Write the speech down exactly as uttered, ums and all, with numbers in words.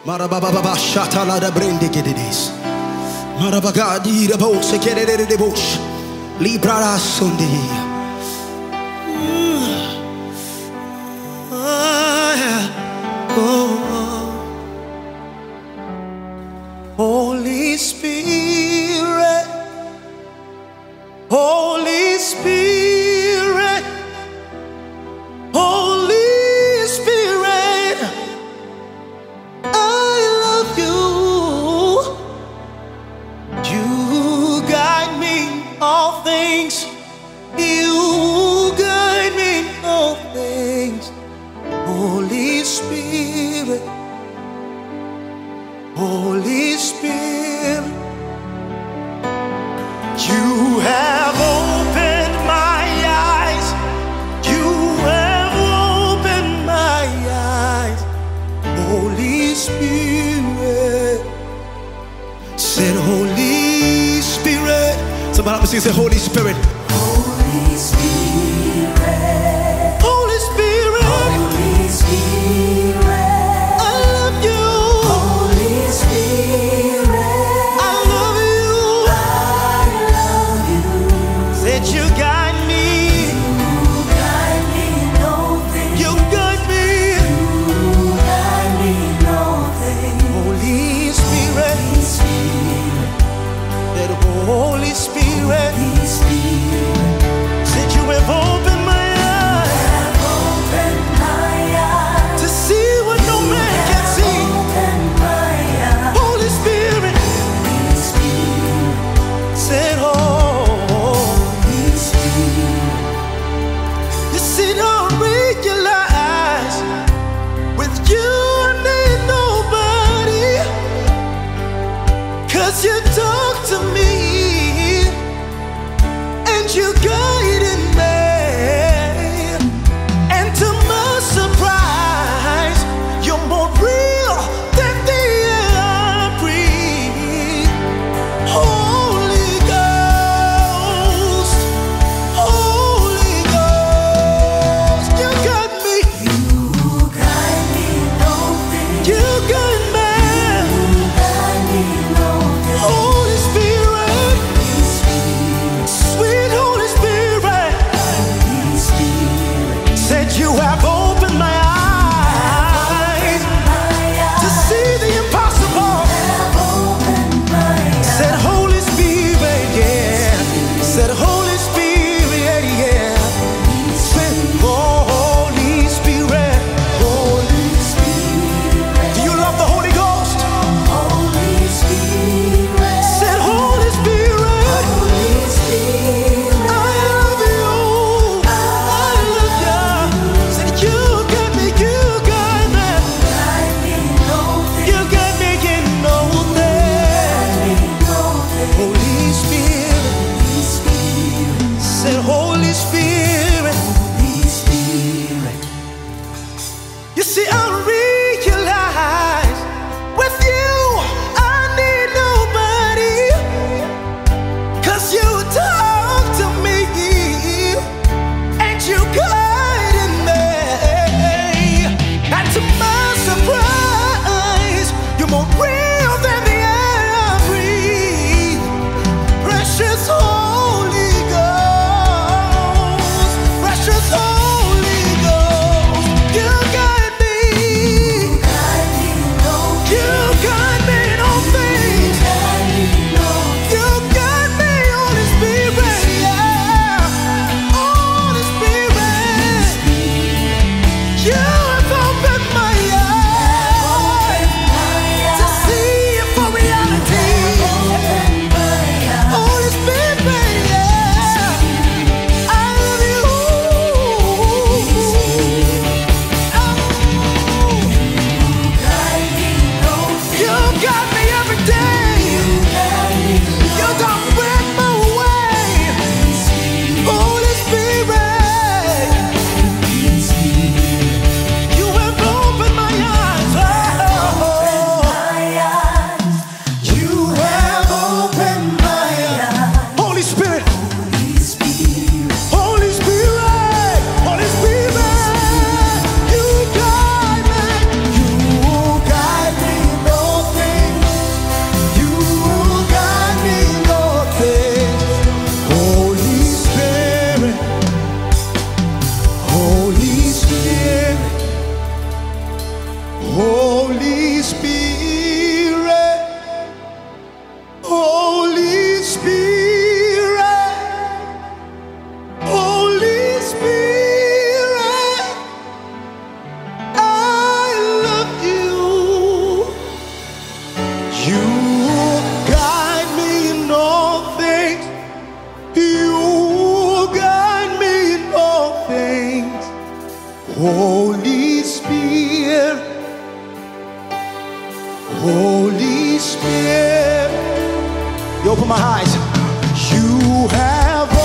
Marababa shatala da brende gedidis. Marabagadi da bolsa kerere de bosh. Libra sundi. Holy Spirit, Holy Spirit, Holy Spirit, I love you. You guide me in all things. You guide me in all things. Holy Spirit, Holy Spirit, you have opened my eyes. You have opened my eyes. Holy Spirit, said Holy Spirit. Somebody help me sing, say Holy Spirit. Holy Spirit, Holy Spirit, Holy Spirit, I love you. Holy Spirit, I love you. I love you. Said you guide me. You guide me in all things. You guide me. You guide me in all things. Holy Spirit, Holy Spirit, that Holy Spirit, Holy Spirit. Holy Spirit, Holy Spirit, Holy Spirit, I love you. You guide me in all things. You guide me in all things. Holy Spirit, Holy Spirit. You open my eyes. You have